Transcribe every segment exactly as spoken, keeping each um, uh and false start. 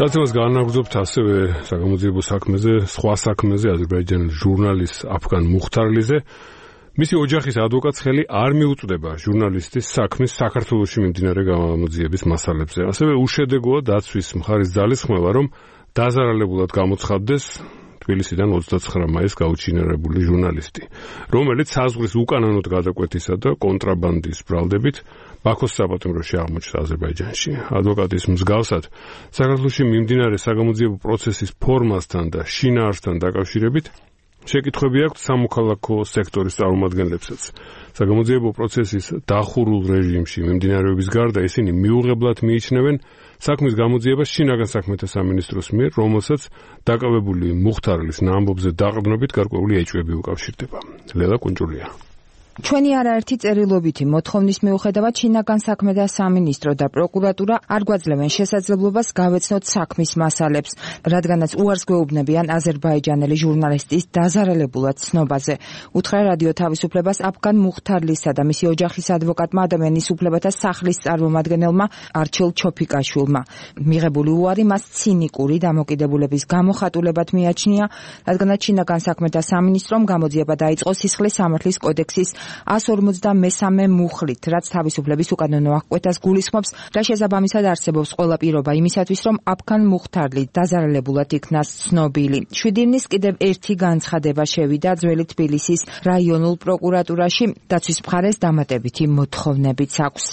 გადაცემას განაგრძობთ ასევე საგამოძიებო საქმეზე, სხვა საქმეზე, აზერბაიჯანის ჟურნალისტ აფგან მუხთარლიზე. მისი ოჯახის ადვოკატს ხელი არ მიუწვდება ჟურნალისტის საქმის საქართველოში მიმდინარე გამოძიების მასალებზე. ასევე უშედეგოა დაცვის მხარის ძალისხმევა, რომ დაზარალებულად გამოცხადდეს თბილისიდან ოცდაცხრა მაისს გაუჩინარებული ჟურნალისტი, რომელიც საზღვრის უკანონოდ გადაკვეთისა და კონტრაბანდის ბრალდებით ბაქოს საპატიმროში აღმოჩნდა აზერბაიჯანში. ადვოკატის მსგავსად, საქართველოში მიმდინარე საგამოძიებო პროცესის ფორმასთან და შინაარსთან დაკავშირებით შეკითხვები აქვთ სამოქალაქო სექტორის წარმომადგენლებსაც. საგამოძიებო პროცესის დახურულ რეჟიმში მიმდინარეობის გარდა ისინი მიუღებლად მიიჩნევენ საქმის გამოძიებას შინაგან საქმეთა სამინისტროს მიერ, რომელსაც დაკავებული მუხთარლის ნამბობზე დაყრდნობით გარკვეული ეჭვები უკავშირდება. ლელა კუნჭულია. ჩვენი არაერთი წერილობითი მოთხოვნის მიუხედავად შინაგან საქმეთა სამინისტრო და პროკურატურა არ გვაძლევენ შესაძლებლობას გავეცნოთ საქმის მასალებს, რადგანაც უარს გვეუბნებიან აზერბაიჯანელი ჟურნალისტის დაზარალებულად ცნობაზე. უთხრა რადიო თავისუფლებას აფგან მუხთარლისა და მისი ოჯახის ადვოკატმა ადამიანის უფლებათა სახლის წარმომადგენელმა არჩილ ჩოფიკაშვილმა. მიღებული უარი მას ცინიკური დამოკიდებულების გამოხატულებად მიაჩნია, რადგანაც შინაგან საქმეთა სამინისტრომ გამოძიება დაიწყო სისხლის სამართლის კოდექსის εκατს ორმოცდამესამე მუხლით, რაც თავისუფლების უკანონო აღკვეთას გულისხმობს, რა შესაბამისად არსებობს ყველა პირობა იმისათვის, რომ აფგან მუხთარლი დაზარალებულად იქნას ცნობილი. შვიდი ივნის კიდევ ერთი განცხადება შევიდა ძველი თბილისის რაიონულ პროკურატურაში, დაცვის მხარეს დამატებითი მოთხოვნებიც აქვს.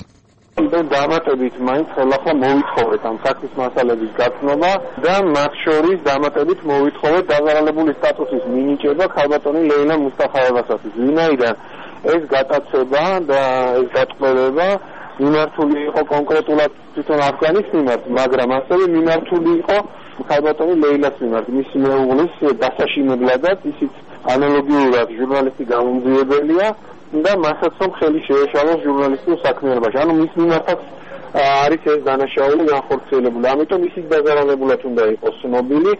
დამატებით მაინც ხელახლა მოვითხოვეთ ამ საქმის მასალების გაცნობა და მათ შორის დამატებით მოვითხოვეთ დაზარალებული სტატუსის მინიჭება ქალბატონი ლეილა მუსტაფაევასათვის, ვინაიდან ეს გატაცება და ეს გატყობება მიმართული იყო კონკრეტულად თვითონ აფგანის მიმართ, მაგრამ ასევე მიმართული იყო ქალბატონი ლეილას მიმართ, მისი მეუღლის დასაშინებლადაც, ისიც ანალოგიურად ჟურნალისტი გამომძიებელია და მასაც რომ ხელი შეეშალოს ჟურნალისტურ საქმიანობაში. ანუ მის მიმართაც არის ეს დანაშაული განხორციელებული. ამიტომ ისიც დაზარალებულად უნდა იყოს ცნობილი.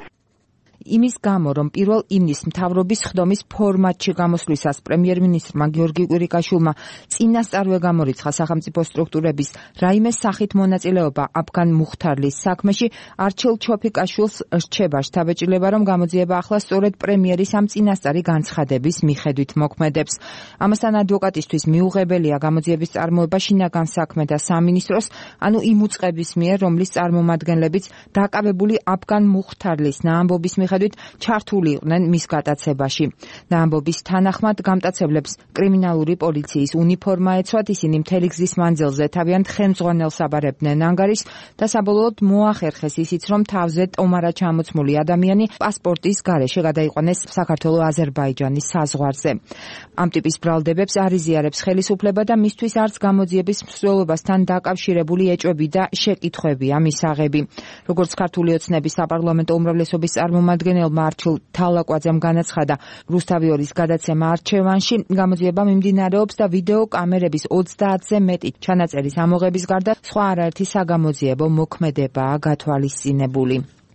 იმის გამო, რომ პირველ ივნის მთავრობის ხდომის ფორმატში გამოსვლისას პრემიერ-მინისტრმა გიორგი კვირიკაშვილმა წინასწარვე გამორიცხა სახელმწიფო სტრუქტურების რაიმე სახით მონაწილეობა აფგან მუხთარლის საქმეში, არჩილ ჩოფიკაშვილს რჩება შთაბეჭდილება, რომ გამოძიება ახლა სწორედ პრემიერის ამ წინასწარი განცხადების მიხედვით მოქმედებს. ამასთან ადვოკატისთვის მიუღებელია გამოძიების წარმოება შინაგან საქმეთა სამინისტროს, ანუ იმ უწყების მიერ, რომლის წარმომადგენლებიც დაკავებული აფგან მუხთარლის ნაამბობის მიხედვით ჩართული იყვნენ მის გატაცებაში. ნაამბობის თანახმად გამტაცებლებს კრიმინალური პოლიციის უნიფორმა ეცვათ, ისინი მთელი გზის მანძილზე თავიანთ ხელმძღვანელს აბარებდნენ ანგარიშს და საბოლოოდ მოახერხეს ისიც, რომ თავზე ტომარა ჩამოცმული ადამიანი პასპორტის გარეშე გადაიყვანეს საქართველო-აზერბაიჯანის საზღვარზე. ამ ტიპის ბრალდებებს არ იზიარებს ხელისუფლება და მისთვის არც გამოძიების მსვლელობასთან დაკავშირებული ეჭვები და შეკითხვებია მისაღები. როგორც ქართული ოცნების საპარლამენტო უმრავლესობის წარმომადგენელი გენერალმა არჩილ თალაკვაძემ განაცხადა, რუსთავი ორის გადაცემა არჩევანში გამოძიება მიმდინარეობს და ვიდეო კამერების ოცდაათზე მეტი ჩანაწერის ამოღების გარდა სხვა არაერთი საგამოძიებო მოქმედებაა გათვალისწინებული.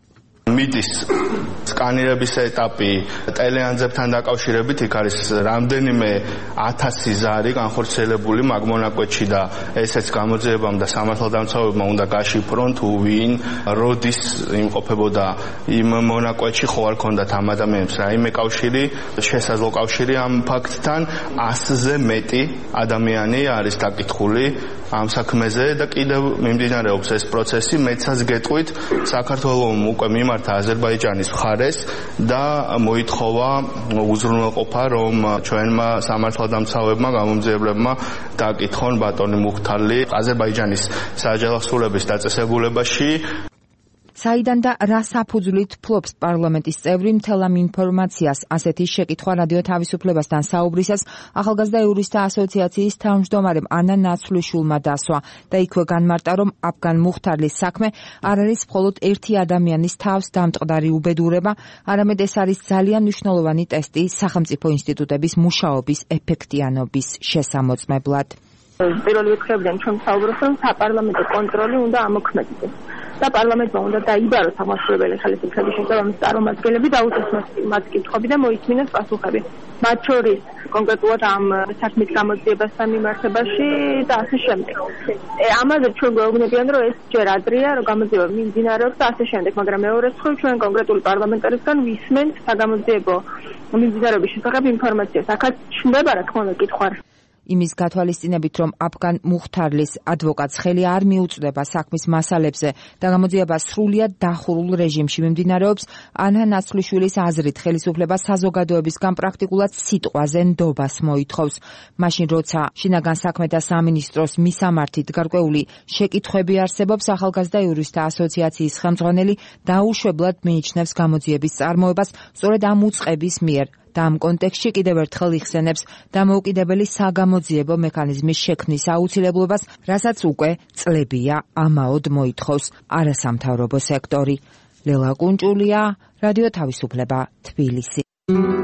მიდის სკანირების ეტაპი ტელეანძებთან დაკავშირებით, იქ არის რამდენიმე ათასი ზარი განხორციელებული მაგ მონაკვეთში და ესეც გამოძიებამ და სამართალდამცავებმა უნდა გაშიფრონ თუ ვინ როდის იმყოფებოდა იმ მონაკვეთში, ხო არ ქონდათ ამ ადამიანებს რაიმე კავშირი, შესაძლო კავშირი ამ ფაქტთან. ასზე მეტი ადამიანი არის დაკითხული ამ საქმეზე და კიდევ მიმდინარეობს ეს პროცესი. მეცაც გეტყვით, საქართველოს უკვე მიმართა აზერბაიჯანის მხარეს და მოითხოვა უზრუნველყოფა, რომ ჩვენმა სამართალდამცავებმა, გამომძიებლებმა დაკითხონ ბატონი მუხთარლი აზერბაიჯანის საჯავახსურების დაწესებულებაში. საიდან და რა საფუძვლით ფლობს პარლამენტის წევრი მთელ ამ ინფორმაციას, ასეთი შეკითხვა რადიო თავისუფლებასთან საუბრისას ახალგაზრდა იურისტთა ასოციაციის თავმჯდომარემ ანა ნაცვლიშვილმა დასვა და იქვე განმარტა, რომ აფგან მუხთარლის საქმე არ არის მხოლოდ ერთი ადამიანის თავს დამტყდარი უბედურება, არამედ ეს არის ძალიან მნიშვნელოვანი ტესტი სახელმწიფო ინსტიტუტების მუშაობის ეფექტიანობის შესამოწმებლად. პირველი ვიქებიდან ჩვენ ვსაუბრობთ, რომ საპარლამენტო კონტროლი უნდა ამოქმედდეს. და პარლამენტმა უნდა დაიბაროს აღმასრულებელი ხელისუფლების შესაბამისი წარმომადგენლები და აუწესოს მათ კითხვები და მოისმინოს პასუხები. მათ შორის კონკრეტულად ამ საქმის გამოძიებასთან მიმართებაში და ასე შემდეგ. ამაზე ჩვენ გვეუბნებიან, რომ ეს ჯერ ადრეა, რომ გამოძიება მიმდინარეობს და ასე შემდეგ, მაგრამ მეორე მხრივ ჩვენ კონკრეტული პარლამენტარისგან ვისმენთ საგამოძიებო მიმდინარეობის შესახებ ინფორმაციას. აქაც ჩნდება რა თქმა უნდა კითხვა. იმის გათვალისწინებით, რომ აფგან მუხთარლის ადვოკატს ხელი არ მიუწვდება საქმის მასალებზე და გამოძიება სრულიად დახურულ რეჟიმში მიმდინარეობს, ანჰა ნაცვლიშვილის აზრით ხელისუფლება საზოგადოებისგან პრაქტიკულად სიტყვაზე ნდობას მოითხოვს. მაშინ როცა შინაგან საქმეთა სამინისტროს მისამართით გარკვეული შეკითხვები არსებობს, ახალგაზრდა იურისტთა ასოციაციის ხელმძღვანელი დაუშვებლად მიიჩნევს გამოძიების წარმოებას სწორედ ამ უწყების მიერ. და ამ კონტექსტში კიდევ ერთხელ იხსენებს დამოუკიდებელი საგამოძიებო მექანიზმის შექმნის აუცილებლობას, რასაც უკვე წლებია ამაოდ მოითხოვს არასამთავრობო სექტორი. ლელა კუნჭულია, რადიო თავისუფლება, თბილისი.